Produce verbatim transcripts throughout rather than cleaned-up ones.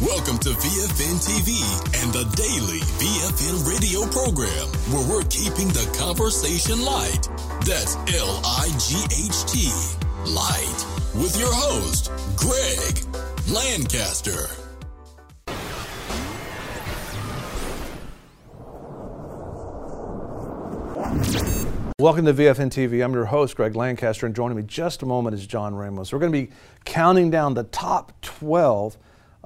Welcome to V F N T V and the daily V F N radio program, where we're keeping the conversation light. That's L I G H T, light, with your host, Greg Lancaster. Welcome to V F N T V. I'm your host, Greg Lancaster, and joining me just a moment is John Ramos. We're going to be counting down the top twelve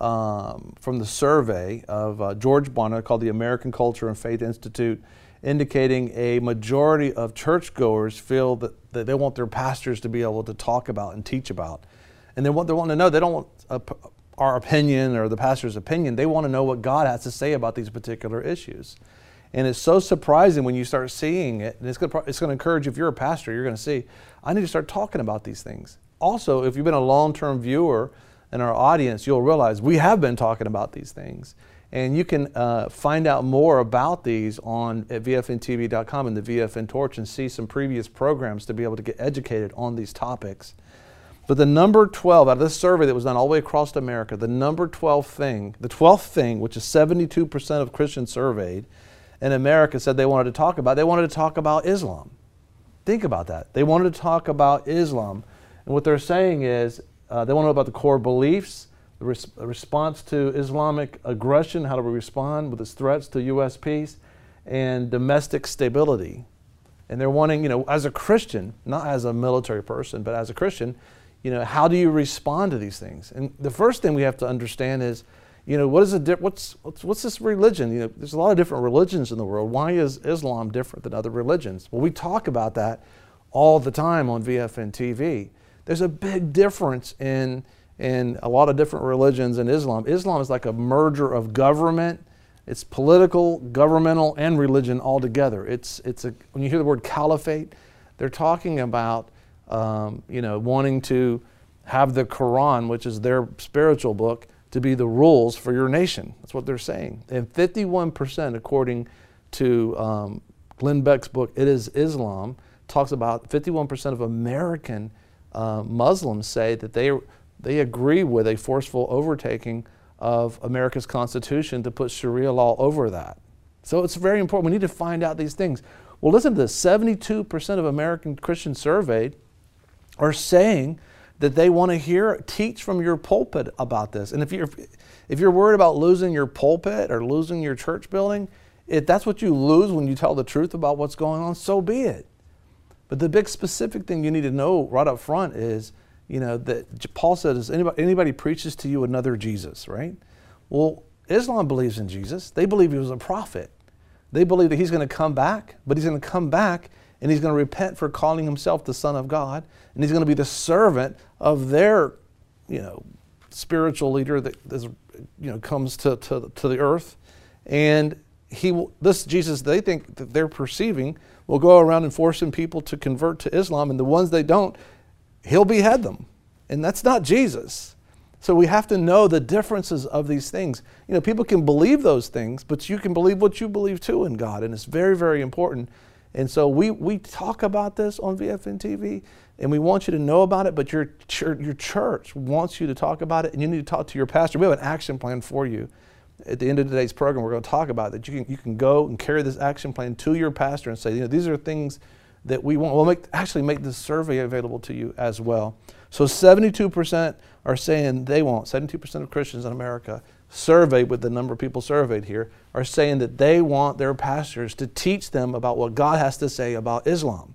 um, from the survey of uh, George Barna called the American Culture and Faith Institute, indicating a majority of churchgoers feel that, that they want their pastors to be able to talk about and teach about. And they want, they want to know, they don't want a, our opinion or the pastor's opinion. They want to know what God has to say about these particular issues. And it's so surprising when you start seeing it, and it's going to, it's going to encourage you, if you're a pastor, you're going to see, I need to start talking about these things. Also, if you've been a long-term viewer in our audience, you'll realize we have been talking about these things. And you can uh, find out more about these on at V F N T V dot com and the V F N Torch and see some previous programs to be able to get educated on these topics. But the number twelve, out of this survey that was done all the way across America, the number twelve thing, the twelfth thing, which is seventy-two percent of Christians surveyed in America said they wanted to talk about, they wanted to talk about Islam. Think about that. They wanted to talk about Islam. And what they're saying is uh, they want to know about the core beliefs, the res- response to Islamic aggression, how do we respond with its threats to U S peace, and domestic stability. And they're wanting, you know, as a Christian, not as a military person, but as a Christian, you know, how do you respond to these things? And the first thing we have to understand is, you know, what is a di- what's, what's what's this religion? You know, there's a lot of different religions in the world. Why is Islam different than other religions? Well, we talk about that all the time on V F N T V. There's a big difference in in a lot of different religions and Islam. Islam is like a merger of government. It's political, governmental, and religion all together. It's it's a when you hear the word caliphate, they're talking about um, you know wanting to have the Quran, which is their spiritual book, to be the rules for your nation. That's what they're saying. And fifty-one percent, according to um, Glenn Beck's book, It Is Islam, talks about fifty-one percent of American uh, Muslims say that they they agree with a forceful overtaking of America's Constitution to put Sharia law over that. So it's very important. We need to find out these things. Well, listen to this. seventy-two percent of American Christians surveyed are saying that they want to hear, teach from your pulpit about this. And if you're, if you're worried about losing your pulpit or losing your church building, if that's what you lose when you tell the truth about what's going on, so be it. But the big specific thing you need to know right up front is, you know, that Paul says, anybody, anybody preaches to you another Jesus, right? Well, Islam believes in Jesus. They believe he was a prophet. They believe that he's going to come back, but he's going to come back and he's going to repent for calling himself the Son of God, and he's going to be the servant of their, you know, spiritual leader that is, you know, comes to, to, to the earth. And he will, this Jesus, they think that they're perceiving, will go around and forcing people to convert to Islam, and the ones they don't, he'll behead them. And that's not Jesus. So we have to know the differences of these things. You know, people can believe those things, but you can believe what you believe too in God, and it's very, very important. And so we, we talk about this on V F N T V, and we want you to know about it, but your, church, your church wants you to talk about it, and you need to talk to your pastor. We have an action plan for you. At the end of today's program, we're going to talk about that. You can, you can go and carry this action plan to your pastor and say, you know, these are things that we want. We'll make, actually make this survey available to you as well. So seventy-two percent are saying they want, seventy-two percent of Christians in America surveyed with the number of people surveyed here are saying that they want their pastors to teach them about what God has to say about Islam.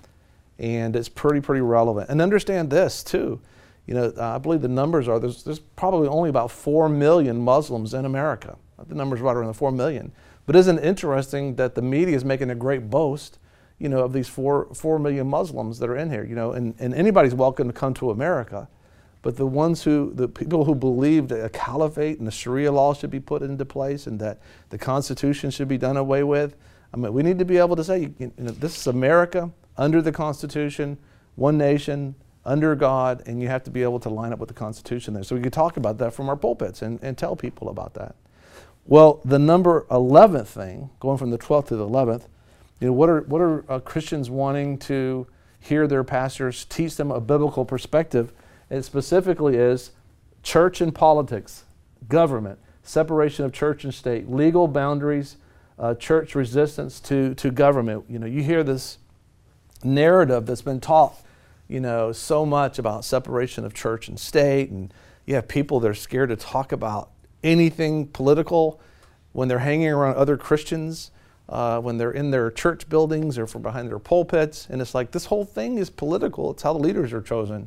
And it's pretty, pretty relevant. And understand this too. You know, I believe the numbers are, there's, there's probably only about four million Muslims in America. The number's right around the four million. But isn't it interesting that the media is making a great boast, you know, of these four, four million Muslims that are in here, you know, and, and anybody's welcome to come to America. But the ones who, the people who believe that a caliphate and the Sharia law should be put into place and that the Constitution should be done away with, I mean, we need to be able to say, you know, this is America under the Constitution, one nation, under God, and you have to be able to line up with the Constitution there. So we can talk about that from our pulpits and, and tell people about that. Well, the number eleventh thing, going from the twelfth to the eleventh, you know, what are, what are uh, Christians wanting to hear their pastors teach them a biblical perspective? It specifically is church and politics. government, separation of church and state, legal boundaries, uh, church resistance to, to government. You know, you hear this narrative that's been taught, you know, so much about separation of church and state, and you have people that are scared to talk about anything political when they're hanging around other Christians, uh, when they're in their church buildings or from behind their pulpits, and it's like this whole thing is political. It's how the leaders are chosen.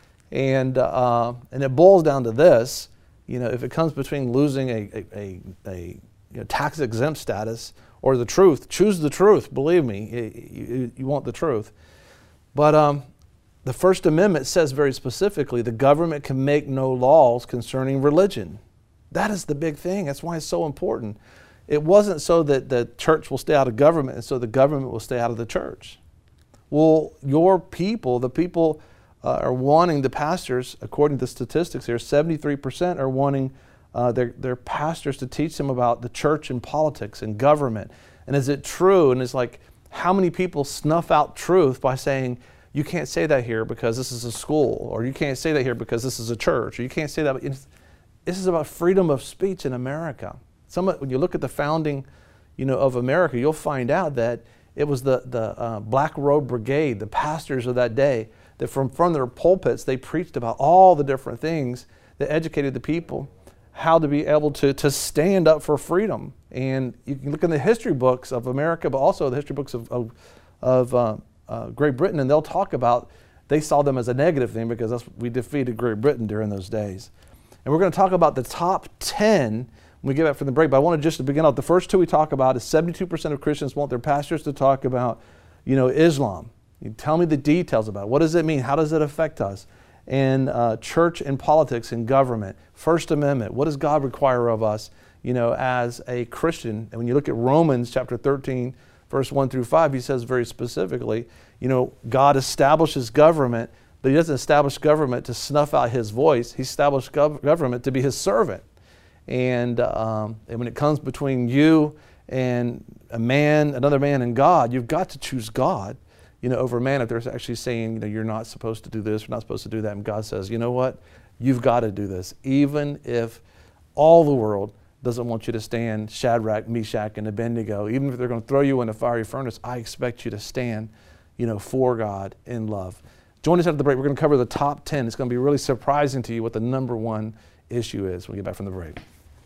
And uh, and it boils down to this, you know, if it comes between losing a, a, a, a you know, tax-exempt status or the truth, choose the truth, believe me, you, you want the truth. But um, the First Amendment says very specifically the government can make no laws concerning religion. That is the big thing. That's why it's so important. It wasn't so that the church will stay out of government and so the government will stay out of the church. Well, your people, the people uh, are wanting the pastors, according to the statistics here, seventy-three percent are wanting uh, their, their pastors to teach them about the church and politics and government. And is it true? And it's like, how many people snuff out truth by saying, you can't say that here because this is a school, or you can't say that here because this is a church, or you can't say that. It's, this is about freedom of speech in America. Some, when you look at the founding, you know, of America, you'll find out that it was the, the uh, Black Robe Brigade, the pastors of that day, that from, from their pulpits, they preached about all the different things that educated the people how to be able to, to stand up for freedom. And you can look in the history books of America, but also the history books of, of, of uh, uh, Great Britain, and they'll talk about, they saw them as a negative thing because that's, we defeated Great Britain during those days. And we're going to talk about the top ten when we get back from the break. But I want to just to begin out, the first two we talk about is seventy-two percent of Christians want their pastors to talk about, you know, Islam. You tell me the details about it. What does it mean? How does it affect us? And uh, church and politics and government. First Amendment. What does God require of us, you know, as a Christian? And when you look at Romans chapter thirteen, verse one through five, he says very specifically, you know, God establishes government, but he doesn't establish government to snuff out his voice. He established gov- government to be his servant. And, um, and when it comes between you and a man, another man and God, you've got to choose God, you know, over man. If they're actually saying, you know, you're not supposed to do this, you're not supposed to do that, and God says, you know what, you've got to do this, even if all the world doesn't want you to stand Shadrach, Meshach, and Abednego. Even if they're going to throw you in a fiery furnace, I expect you to stand, you know, for God in love. Join us after the break. We're going to cover the top ten. It's going to be really surprising to you what the number one issue is when we get back from the break.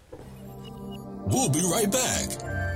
We'll be right back.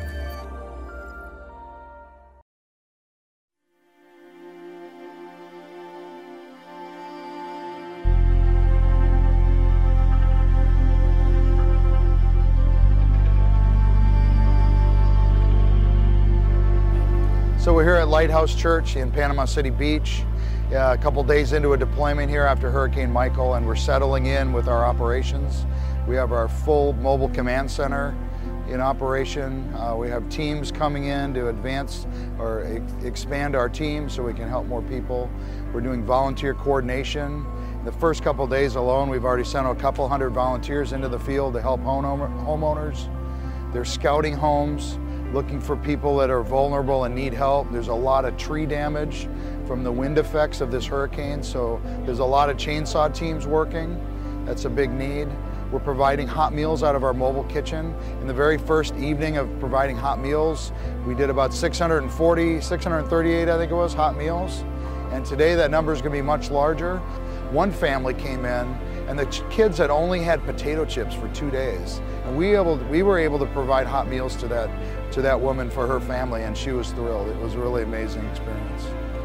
So we're here at Lighthouse Church in Panama City Beach, uh, a couple days into a deployment here after Hurricane Michael, and we're settling in with our operations. We have our full mobile command center in operation. Uh, we have teams coming in to advance or ex expand our team so we can help more people. We're doing volunteer coordination. In the first couple of days alone, we've already sent a couple hundred volunteers into the field to help homeowners. They're scouting homes, looking for people that are vulnerable and need help. There's a lot of tree damage from the wind effects of this hurricane, so there's a lot of chainsaw teams working. That's a big need. We're providing hot meals out of our mobile kitchen. In the very first evening of providing hot meals, we did about six hundred forty, six hundred thirty-eight, I think it was, hot meals. And today that number is gonna be much larger. One family came in and the kids had only had potato chips for two days. And we, able, we were able to provide hot meals to that, to that woman for her family, and she was thrilled. It was a really amazing experience.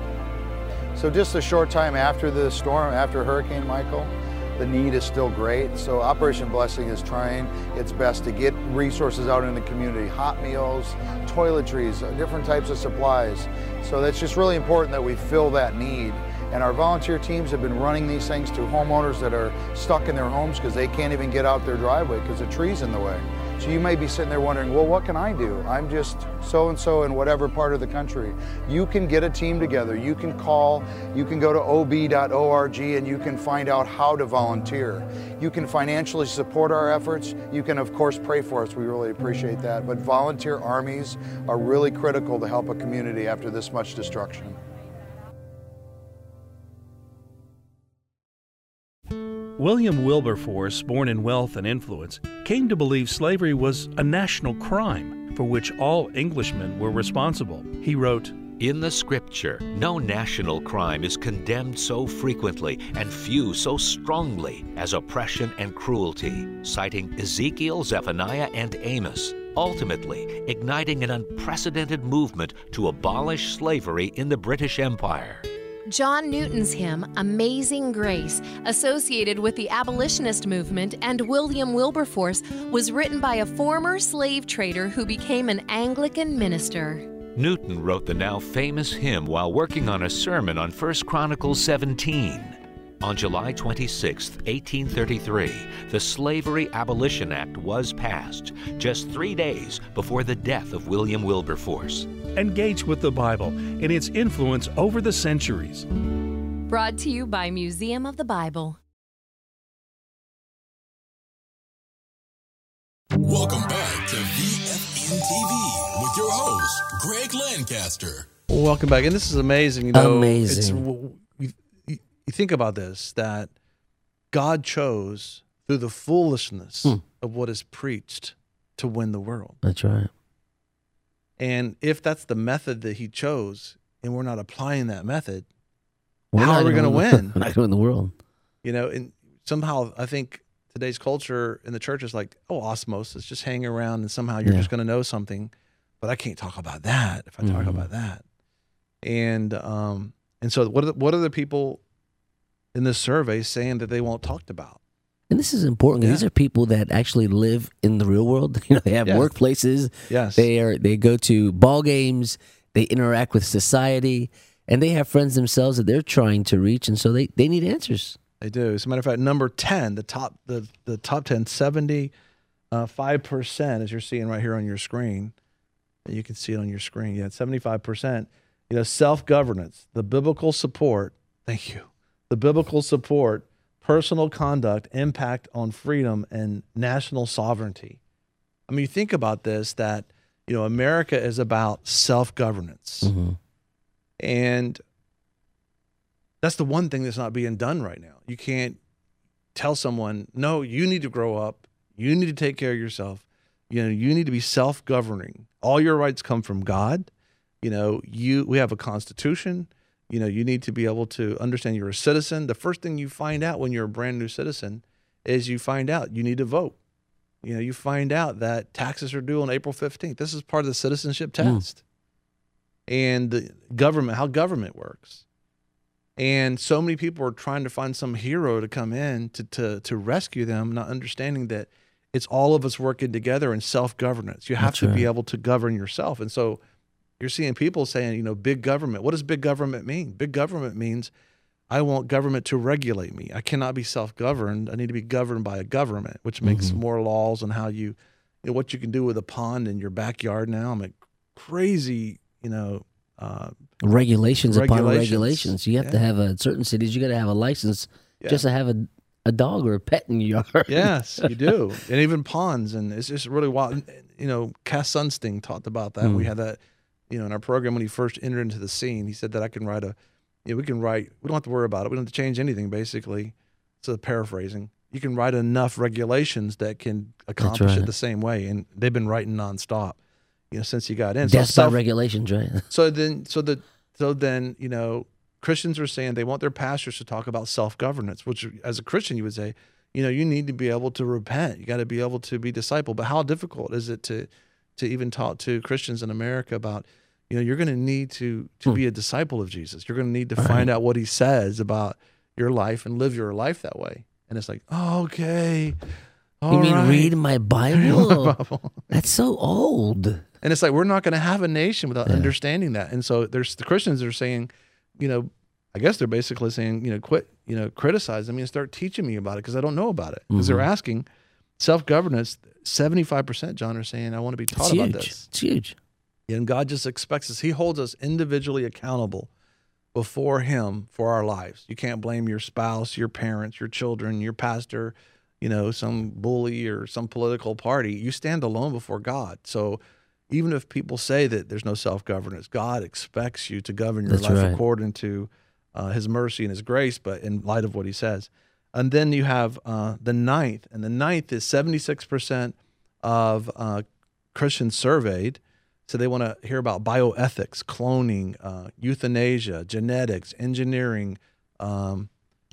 So just a short time after the storm, after Hurricane Michael, the need is still great. So Operation Blessing is trying its best to get resources out in the community, hot meals, toiletries, different types of supplies. So that's just really important that we fill that need. And our volunteer teams have been running these things to homeowners that are stuck in their homes because they can't even get out their driveway because the tree's in the way. So you may be sitting there wondering, well, what can I do? I'm just so-and-so in whatever part of the country. You can get a team together. You can call, you can go to O B dot org and you can find out how to volunteer. You can financially support our efforts. You can, of course, pray for us. We really appreciate that. But volunteer armies are really critical to help a community after this much destruction. William Wilberforce, born in wealth and influence, came to believe slavery was a national crime for which all Englishmen were responsible. He wrote, "In the Scripture, no national crime is condemned so frequently and few so strongly as oppression and cruelty," citing Ezekiel, Zephaniah, and Amos, ultimately igniting an unprecedented movement to abolish slavery in the British Empire. John Newton's hymn, Amazing Grace, associated with the abolitionist movement and William Wilberforce, was written by a former slave trader who became an Anglican minister. Newton wrote the now famous hymn while working on a sermon on First Chronicles seventeen. On July twenty-sixth, eighteen thirty-three, the Slavery Abolition Act was passed, just three days before the death of William Wilberforce. engage with the Bible and its influence over the centuries. Brought to you by Museum of the Bible. Welcome back to V F N T V with your host, Greg Lancaster. Welcome back. And this is amazing. You know, Amazing. It's, you, you think about this, that God chose through the foolishness Hmm. of what is preached to win the world. That's right. And if that's the method that he chose and we're not applying that method, We're how not are we going to win? We're not going to win the world. You know, and somehow I think today's culture in the church is like, oh, osmosis, just hang around and somehow you're Yeah. just going to know something. But I can't talk about that if I talk Mhm. about that. And um, and so what are the, what are the people in this survey saying that they won't talk about? And this is important. 'Cause Yeah. These are people that actually live in the real world. You know, they have Yeah. workplaces. Yes. They are. They go to ball games. They interact with society, and they have friends themselves that they're trying to reach. And so they, they need answers. They do. As a matter of fact, number ten, the top the, the top ten, seventy-five percent, as you're seeing right here on your screen. You can see it on your screen. Yeah, seventy-five percent. You know, self-governance, the biblical support. Thank you. The biblical support, personal conduct, impact on freedom and national sovereignty. I mean, you think about this, that, you know, America is about self-governance. Mm-hmm. And that's the one thing that's not being done right now. You can't tell someone, no, you need to grow up. You need to take care of yourself. You know, you need to be self-governing. All your rights come from God. You know, you we have a constitution. You know, you need to be able to understand you're a citizen. The first thing you find out when you're a brand new citizen is you find out you need to vote. You know, you find out that taxes are due on April fifteenth. This is part of the citizenship test. And the government, how government works. And so many people are trying to find some hero to come in to, to, to rescue them, not understanding that it's all of us working together in self-governance. You have That's to be right. able to govern yourself. And so you're seeing people saying, you know, big government. What does big government mean? Big government means I want government to regulate me. I cannot be self-governed. I need to be governed by a government, which makes Mhm. more laws on how you, you know, what you can do with a pond in your backyard now. I mean, crazy, you know, uh, Regulations, upon Regulations. regulations. You have to Yeah. have a certain cities. You got to have a license Yeah. just to have a a dog or a pet in your yard. Yes, you do. And even ponds. And it's just really wild. And, you know, Cass Sunsting talked about that. Mm. We had that, you know, in our program when he first entered into the scene. He said that I can write a, you know, we can write, we don't have to worry about it. We don't have to change anything, basically. So paraphrasing. You can write enough regulations that can accomplish right. it the same way. And they've been writing nonstop, you know, since he got in. Death by self- regulations, right? So then, so the, so then, you know, Christians are saying they want their pastors to talk about self-governance, which as a Christian, you would say, you know, you need to be able to repent. You got to be able to be discipled. But how difficult is it to, to even talk to Christians in America about, you know, you're going to need to, to Hmm. be a disciple of Jesus. You're going to need to Right. find out what he says about your life and live your life that way. And it's like, oh, okay. You all mean right. read my Bible? Bible. That's so old. And it's like, we're not going to have a nation without Yeah. understanding that. And so there's the Christians are saying, you know, I guess they're basically saying, you know, quit, you know, criticize me and start teaching me about it because I don't know about it. Because they're Mhm. asking self-governance, seventy-five percent, John, are saying, I want to be It's taught huge. about this. It's huge. And God just expects us. He holds us individually accountable before him for our lives. You can't blame your spouse, your parents, your children, your pastor, you know, some bully or some political party. You stand alone before God. So even if people say that there's no self-governance, God expects you to govern your That's life right. according to uh, his mercy and his grace, but in light of what he says. And then you have uh, the ninth, and the ninth is seventy-six percent of uh, Christians surveyed. So they want to hear about bioethics, cloning, uh, euthanasia, genetics, engineering, um,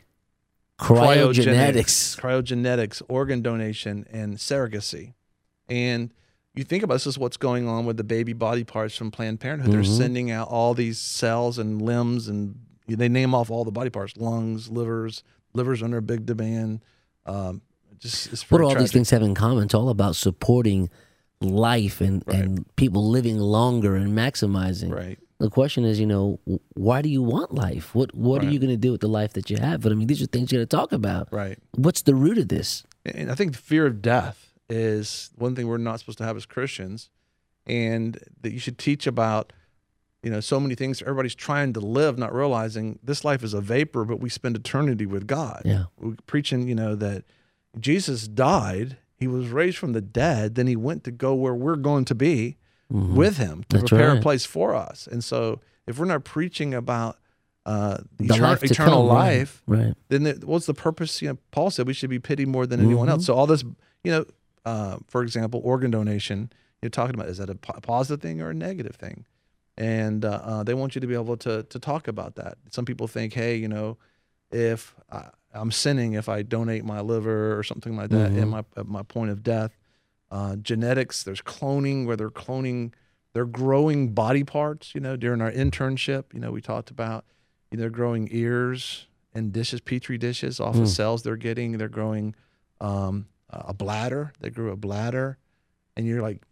Cryogenetics. cryogenics, organ donation, and surrogacy. And you think about this is what's going on with the baby body parts from Planned Parenthood. Mm-hmm. They're sending out all these cells and limbs, and they name off all the body parts: lungs, livers. Livers under big demand. Um, just it's What do all tragic. these things have in common? It's all about supporting life and, Right. and people living longer and maximizing. Right. The question is, you know, why do you want life? What What Right. are you going to do with the life that you have? But I mean, these are things you got to talk about. Right. What's the root of this? And I think the fear of death is one thing we're not supposed to have as Christians, and that you should teach about, you know, so many things. Everybody's trying to live, not realizing this life is a vapor, but we spend eternity with God. Yeah. We're preaching, you know, that Jesus died, he was raised from the dead, then he went to go where we're going to be Mhm. with him to That's prepare right. a place for us. And so if we're not preaching about uh, The etern- life to eternal come, right. life, Right. then the, what's the purpose? You know, Paul said we should be pitied more than anyone Mhm. else. So all this, you know, uh, for example, organ donation, you're talking about, is that a po- positive thing or a negative thing? And uh, uh, they want you to be able to to talk about that. Some people think, hey, you know, if I, I'm sinning if I donate my liver or something like that Mhm. at my at my point of death. Uh, genetics, there's cloning where they're cloning, they're growing body parts. You know, during our internship, you know, we talked about, you know, they're growing ears and dishes, petri dishes off Mm. of cells they're getting. They're growing um, a bladder. They grew a bladder, and you're like,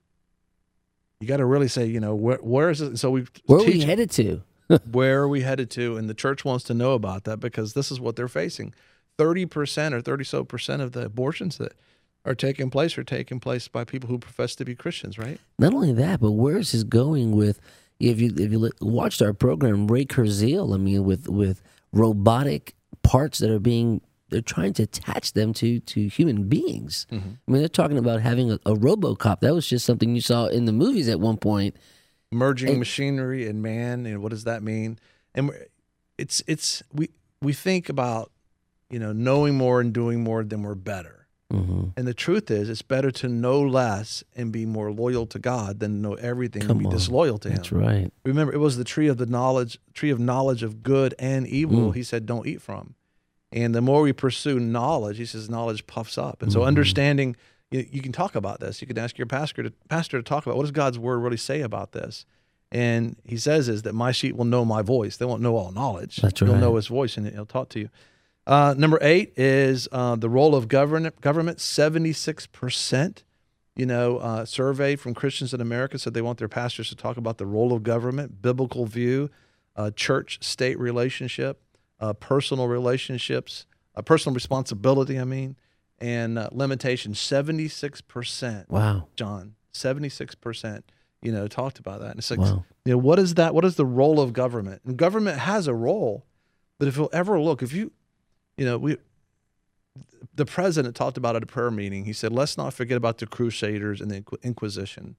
you got to really say, you know, where where is it? So we Where are we teach- headed to? where are we headed to? And the church wants to know about that because this is what they're facing. thirty percent or thirty so percent of the abortions that are taking place are taking place by people who profess to be Christians, right? Not only that, but where is this going with? If you if you li- watched our program, Ray Kurzweil, I mean, with with robotic parts that are being, they're trying to attach them to to human beings. I mean, they're talking about having a, a RoboCop. That was just something you saw in the movies at one point. Merging And- machinery and man, and what does that mean? And we're- it's it's we we think about, you know, knowing more and doing more, then we're better. Mm-hmm. And the truth is, it's better to know less and be more loyal to God than know everything Come and be on. disloyal to That's Him. right. Remember, it was the tree of the knowledge, tree of knowledge of good and evil. Mm. He said, don't eat from. And the more we pursue knowledge, he says, knowledge puffs up. And so, Mhm. understanding, you, you can talk about this. You can ask your pastor to pastor to talk about what does God's word really say about this. And he says is that my sheep will know my voice. They won't know all knowledge. That's You'll right. know his voice, and he'll talk to you. Uh, number eight is uh, the role of government. Government, seventy-six percent. You know, uh, survey from Christians in America said they want their pastors to talk about the role of government, biblical view, uh, church-state relationship, uh, personal relationships, uh, personal responsibility, I mean, and uh, limitations. seventy-six percent, Wow. John, seventy-six percent, you know, talked about that. And it's like, Wow. you know, what is that? What is the role of government? And government has a role, but if you'll ever look, if you, you know, we, the president talked about at a prayer meeting. He said, let's not forget about the Crusaders and the Inqu- Inquisition.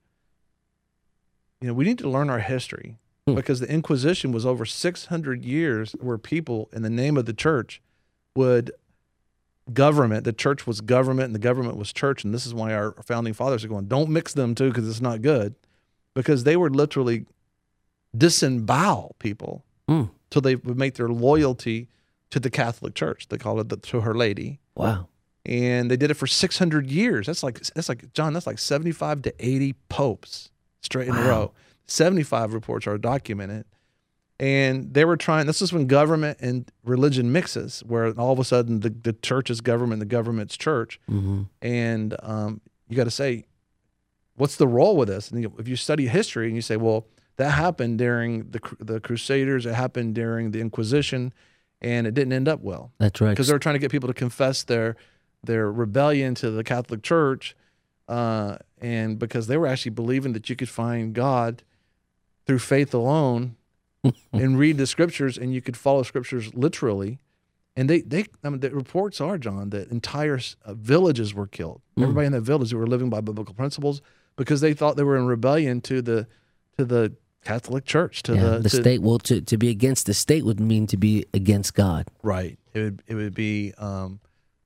You know, we need to learn our history Hmm. because the Inquisition was over six hundred years where people in the name of the church would government, the church was government and the government was church. And this is why our founding fathers are going, don't mix them too, because it's not good, because they would literally disembowel people Mm. till they would make their loyalty to the Catholic Church. They call it the, to Her Lady. Wow. And they did it for six hundred years. That's like, that's like, John, that's like seventy-five to eighty popes straight in a Wow. row. seventy-five reports are documented. And they were trying, this is when government and religion mixes, where all of a sudden the, the church is government, the government's church. Mm-hmm. And um, you got to say, what's the role with this? And you, if you study history and you say, well, that happened during the cru- the Crusaders, it happened during the Inquisition, and it didn't end up well That's right. because they were trying to get people to confess their their rebellion to the Catholic Church, uh, and because they were actually believing that you could find God through faith alone, and read the scriptures, and you could follow scriptures literally. And they, they, I mean, the reports are, John, that entire uh, villages were killed. Mm. Everybody in that village who were living by biblical principles because they thought they were in rebellion to the to the Catholic Church, to yeah, the, the to, state. Well, to, to be against the state would mean to be against God. Right. It would it would be um,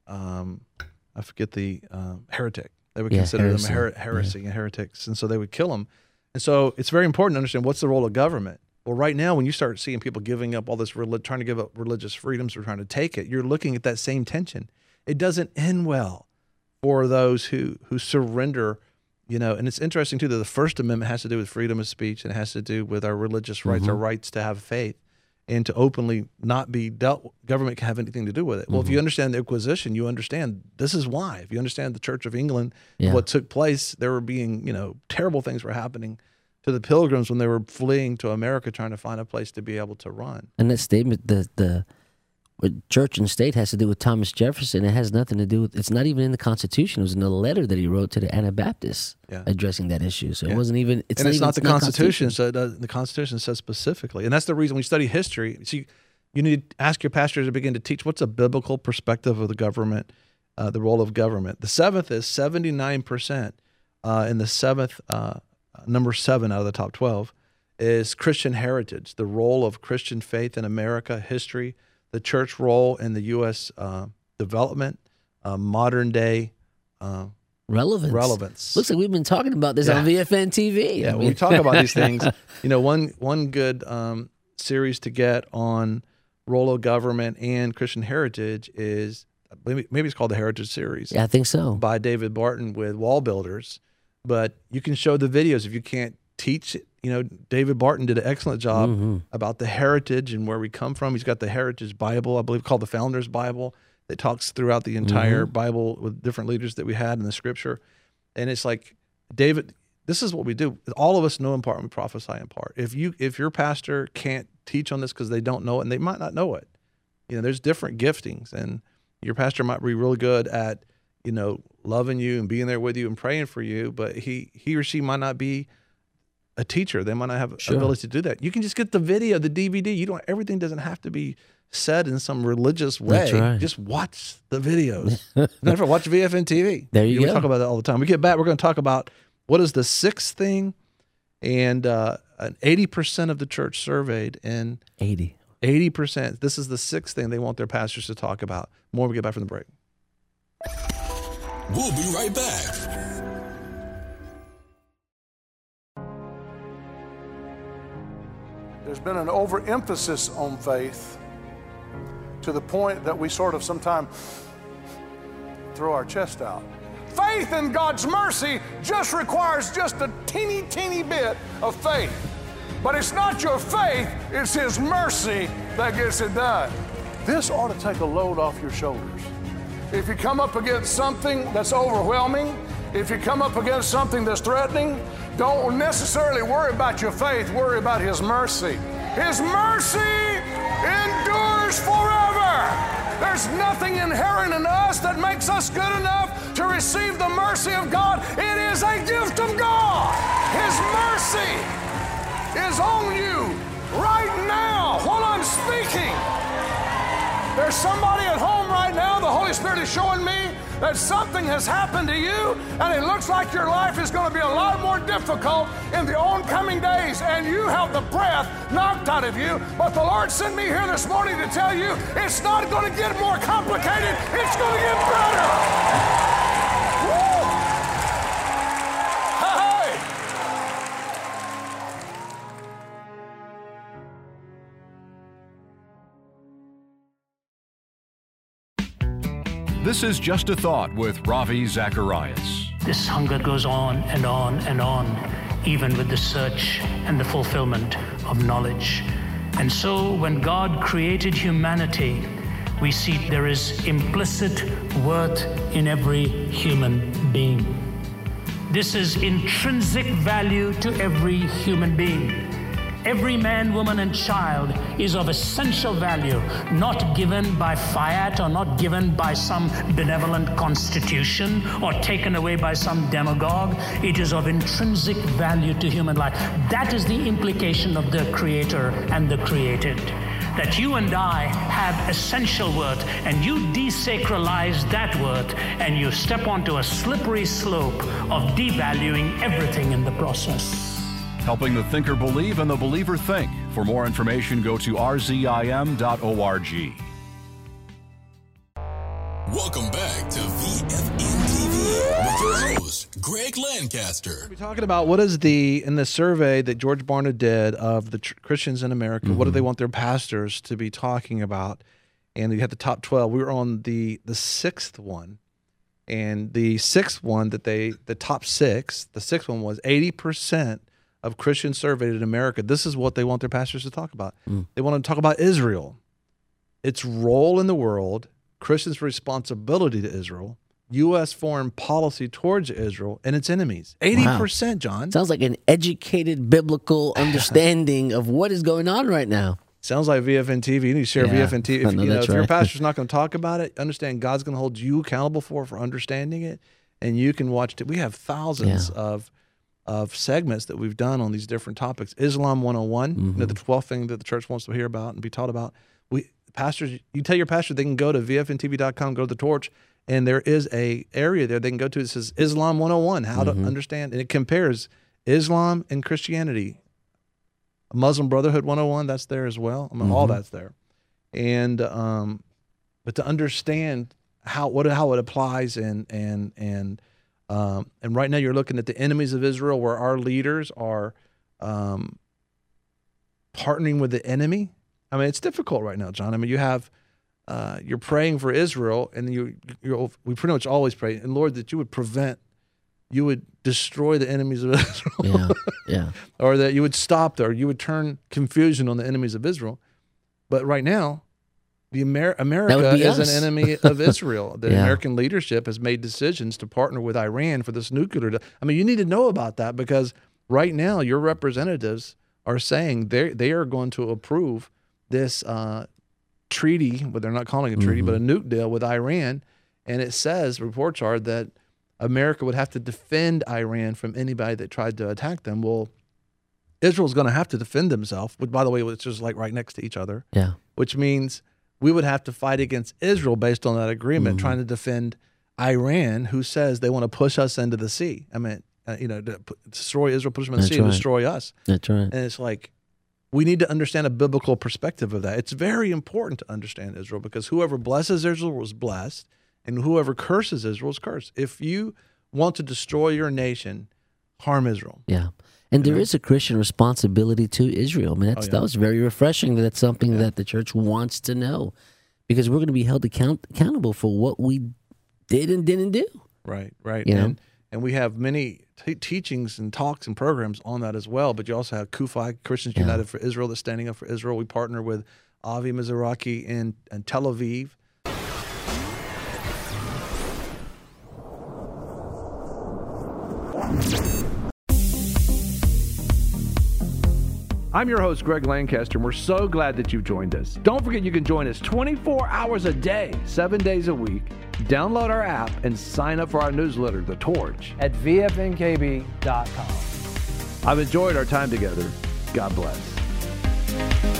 um, I forget the um, heretic. They would Yeah, consider heresy. them a her- heresy and heretics, and so they would kill them. And so it's very important to understand what's the role of government. Well, right now, when you start seeing people giving up all this, relig- trying to give up religious freedoms or trying to take it, you're looking at that same tension. It doesn't end well for those who who surrender, you know. And it's interesting too that the First Amendment has to do with freedom of speech and it has to do with our religious rights, Mm-hmm. our rights to have faith, and to openly not be dealt. Government can have anything to do with it. Well, Mm-hmm. if you understand the Inquisition, you understand this is why. If you understand the Church of England, Yeah. what took place, there were being, you know, terrible things were happening to the Pilgrims when they were fleeing to America, trying to find a place to be able to run. And that statement, the the what church and state has to do with Thomas Jefferson. It has nothing to do with. It's not even in the Constitution. It was in a letter that he wrote to the Anabaptists Yeah. addressing that issue. So Yeah. it wasn't even. It's and not it's even, not the Constitution. So it does, the Constitution says specifically, and that's the reason when you study history. See, you need to ask your pastor to begin to teach what's a biblical perspective of the government, uh, the role of government. The seventh is seventy-nine percent, uh, and the seventh, uh, number seven out of the top twelve, is Christian heritage, the role of Christian faith in America, history, the church role in the U S uh, development, uh, modern day uh, relevance. relevance. Looks like we've been talking about this Yeah. on V F N T V. Yeah, I when mean- we talk about these things, you know, one one good um, series to get on role of government and Christian heritage is maybe, maybe it's called the Heritage Series Yeah, I think so. by David Barton with Wall Builders. But you can show the videos if you can't teach it. You know, David Barton did an excellent job Mm-hmm. about the heritage and where we come from. He's got the Heritage Bible, I believe, called the Founder's Bible, that talks throughout the entire Mm-hmm. Bible with different leaders that we had in the Scripture. And it's like, David, this is what we do. All of us know in part and we prophesy in part. If you if your pastor can't teach on this because they don't know it, and they might not know it, you know, there's different giftings, and your pastor might be really good at, you know, loving you and being there with you and praying for you, but he he or she might not be a teacher. They might not have Sure. ability to do that. You can just get the video, the D V D. You don't. Everything doesn't have to be said in some religious way. That's right. Just watch the videos. Matter of fact, watch V F N T V. There you We go. talk about that all the time. We get back. We're going to talk about what is the sixth thing, and uh, an eighty percent of the church surveyed, and eighty. eighty percent. This is the sixth thing they want their pastors to talk about. More when we get back from the break. We'll be right back. There's been an overemphasis on faith to the point that we sort of sometimes throw our chest out. Faith in God's mercy just requires just a teeny, teeny bit of faith. But it's not your faith, it's His mercy that gets it done. This ought to take a load off your shoulders. If you come up against something that's overwhelming, if you come up against something that's threatening, don't necessarily worry about your faith, worry about His mercy. His mercy endures forever. There's nothing inherent in us that makes us good enough to receive the mercy of God. It is a gift of God. His mercy is on you right now while I'm speaking. There's somebody at home right now, the Holy Spirit is showing me that something has happened to you, and it looks like your life is going to be a lot more difficult in the oncoming days, and you have the breath knocked out of you. But the Lord sent me here this morning to tell you it's not going to get more complicated, it's going to get better. Woo! Hey! This is Just a Thought with Ravi Zacharias. This hunger goes on and on and on, even with the search and the fulfillment of knowledge. And so when God created humanity, we see there is implicit worth in every human being. This is intrinsic value to every human being. Every man, woman, and child is of essential value, not given by fiat or not given by some benevolent constitution or taken away by some demagogue. It is of intrinsic value to human life. That is the implication of the Creator and the created. That you and I have essential worth, and you desacralize that worth, and you step onto a slippery slope of devaluing everything in the process. Helping the thinker believe and the believer think. For more information, go to r z i m dot org. Welcome back to V F N T V with your host, Greg Lancaster. We're talking about what is the, in the survey that George Barna did of the tr- Christians in America, mm-hmm. what do they want their pastors to be talking about? And you had the top twelve. We were on the, the sixth one. And the sixth one that they, the top six, the sixth one was eighty percent of Christians surveyed in America. This is what they want their pastors to talk about. Mm. They want to talk about Israel, its role in the world, Christians' responsibility to Israel, U S foreign policy towards Israel, and its enemies. eighty percent, wow. John. Sounds like an educated biblical understanding of what is going on right now. Sounds like V F N T V. You need to share yeah, V F N T V. If, you know, if right. your pastor's not going to talk about it, understand God's going to hold you accountable for for understanding it, and you can watch it. We have thousands yeah. of of segments that we've done on these different topics. Islam one oh one, mm-hmm. you know, the twelfth thing that the church wants to hear about and be taught about. We pastors, you tell your pastor they can go to V F N T V dot com, go to the Torch, and there is a area there they can go to that says Islam one oh one, how mm-hmm. to understand, and it compares Islam and Christianity. Muslim Brotherhood one oh one, that's there as well. I mean, mm-hmm. all that's there. And um, but to understand how what how it applies and and and um, and right now you're looking at the enemies of Israel, where our leaders are um, partnering with the enemy. I mean, it's difficult right now, John. I mean, you have uh, you're praying for Israel, and you you we pretty much always pray, and Lord, that you would prevent. You would destroy the enemies of Israel, yeah, yeah, or that you would stop there. You would turn confusion on the enemies of Israel. But right now, the Amer- America is us. an enemy of Israel. The yeah. American leadership has made decisions to partner with Iran for this nuclear. De- I mean, you need to know about that because right now your representatives are saying they they are going to approve this uh, treaty, but they're not calling it a treaty, mm-hmm. but a nuke deal with Iran, and it says reports are that America would have to defend Iran from anybody that tried to attack them. Well, Israel's going to have to defend themselves, which, by the way, which is like right next to each other. Yeah. Which means we would have to fight against Israel based on that agreement, mm-hmm. trying to defend Iran, who says they want to push us into the sea. I mean, uh, you know, to destroy Israel, push them in the sea, right. and destroy us. That's right. And it's like we need to understand a biblical perspective of that. It's very important to understand Israel because whoever blesses Israel was blessed. And whoever curses Israel is cursed. If you want to destroy your nation, harm Israel. Yeah. And you there know? is a Christian responsibility to Israel. I mean, that's, oh, yeah. that was very refreshing. That's something yeah. that the church wants to know. Because we're going to be held account- accountable for what we did and didn't do. Right, right. You and, know? and we have many t- teachings and talks and programs on that as well. But you also have Kufi, Christians yeah. United for Israel, that's standing up for Israel. We partner with Avi Mizrahi in, in Tel Aviv. I'm your host, Greg Lancaster, and we're so glad that you've joined us. Don't forget you can join us twenty-four hours a day, seven days a week. Download our app and sign up for our newsletter, The Torch, at V F N K B dot com. I've enjoyed our time together. God bless.